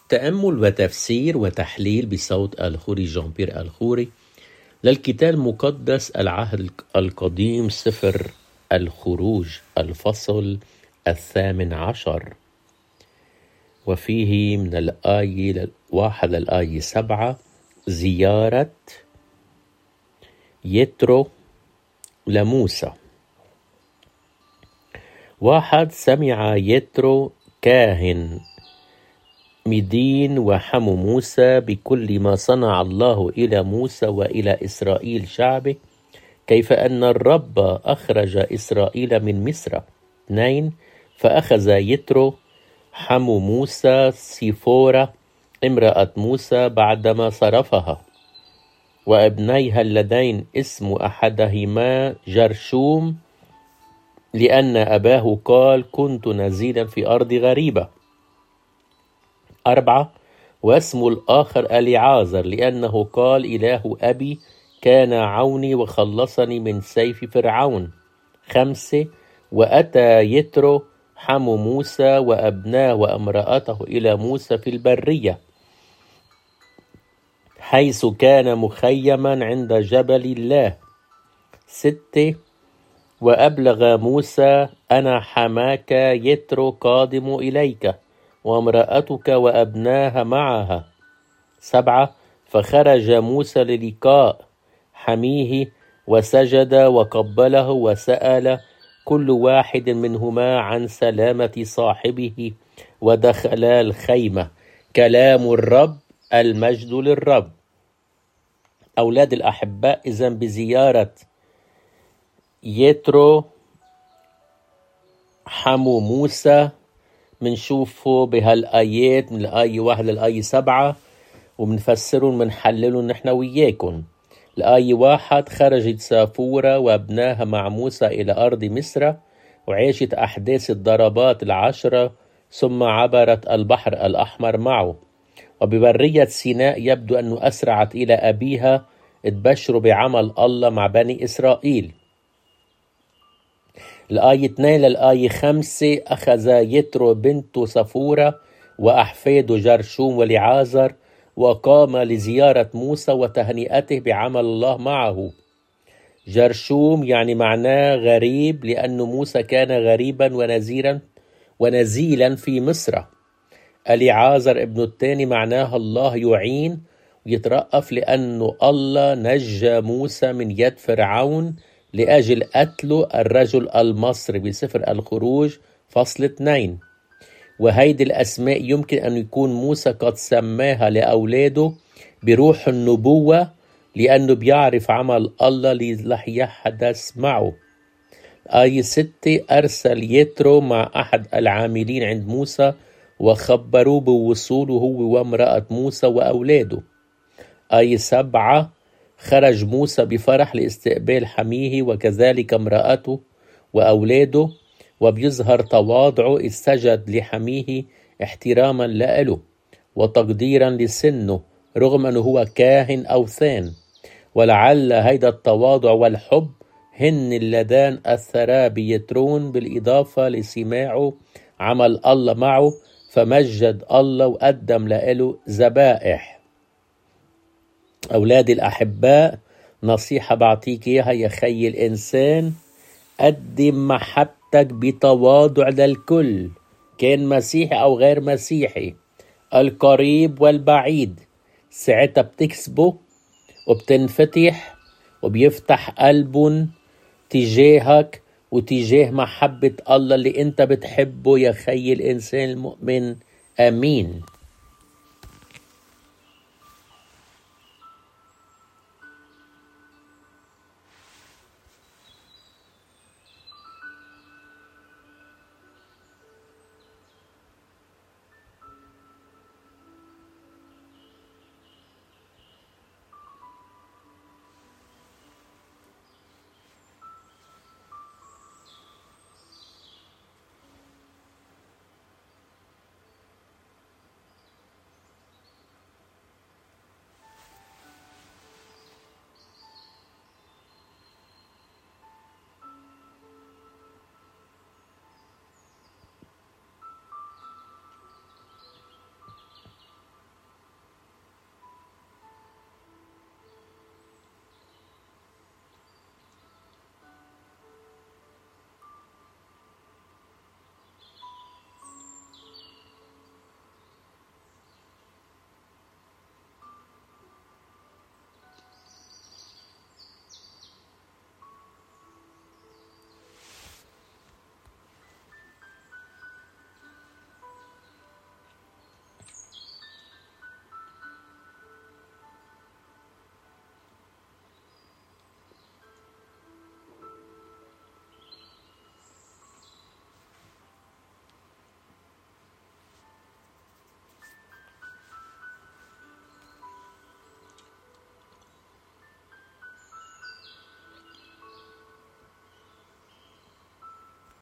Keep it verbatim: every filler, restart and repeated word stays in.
تأمل وتفسير وتحليل بصوت الخوري جان بيير الخوري للكتاب المقدس العهد القديم سفر الخروج الفصل الثامن عشر، وفيه من الآية واحد للآية سبعة زيارة يترو لموسى. واحد سمع يترو كاهن مدين وحمو موسى بكل ما صنع الله إلى موسى وإلى إسرائيل شعبه، كيف أن الرب أخرج إسرائيل من مصر. اثنين فأخذ يترو حمو موسى سيفورة امرأة موسى بعدما صرفها، وابنيها اللذين اسم أحدهما جرشوم، لأن أباه قال كنت نزيلا في أرض غريبة. أربعة واسم الآخر أليعازر، لأنه قال إله أبي كان عوني وخلصني من سيف فرعون. خمسة وأتى يترو حمو موسى وأبناه وامرأته إلى موسى في البرية، حيث كان مخيما عند جبل الله. ستة وأبلغ موسى أنا حماك يترو قادم إليك وامرأتك وأبناها معها. سبعة فخرج موسى للقاء حميه وسجد وقبله وسأل كل واحد منهما عن سلامة صاحبه ودخل الخيمة. كلام الرب، المجد للرب. أولاد الأحباء، إذن بزيارة يترو حمو موسى منشوفه بهالآيات من الآية واحد للآية سبعة، ومنفسرهم منحللهم نحن وياكم. الآية واحد خرجت سافورة وابناها مع موسى إلى أرض مصر، وعيشت أحداث الضربات العشرة، ثم عبرت البحر الأحمر معه، وببرية سيناء يبدو أنه أسرعت إلى أبيها تبشر بعمل الله مع بني إسرائيل. الآية اثنين للآية خمسة أخذ يترو بنت صفورة وأحفاده جرشوم ولعازر وقام لزيارة موسى وتهنئته بعمل الله معه. جرشوم يعني معناه غريب، لأن موسى كان غريبا ونزيرا ونزيلا في مصر. اليعازر ابن الثاني معناه الله يعين ويترأف، لأنه الله نجى موسى من يد فرعون لأجل قتله الرجل المصري بسفر الخروج فصل اثنين. وهيدي الأسماء يمكن أن يكون موسى قد سماها لأولاده بروح النبوة، لأنه بيعرف عمل الله اللي يحدث معه. آية ستة أرسل يترو مع أحد العاملين عند موسى وخبروه بوصوله هو وامرأة موسى وأولاده. آية سبعة خرج موسى بفرح لاستقبال حميه وكذلك امرأته وأولاده، وبيظهر تواضعه إذ سجد لحميه احتراما له وتقديرا لسنه، رغم أنه هو كاهن أوثان. ولعل هيدا التواضع والحب هن اللذان أثرا بيترون، بالإضافة لسماعه عمل الله معه، فمجد الله وقدم له ذبائح. أولادي الأحباء، نصيحة بعطيك إياها يا خي الإنسان: قدم محبتك بتواضع للكل، كان مسيحي أو غير مسيحي، القريب والبعيد. ساعتها بتكسبه وبتنفتح وبيفتح قلبهم تجاهك وتجاه محبة الله اللي انت بتحبه يا خي الإنسان المؤمن. آمين.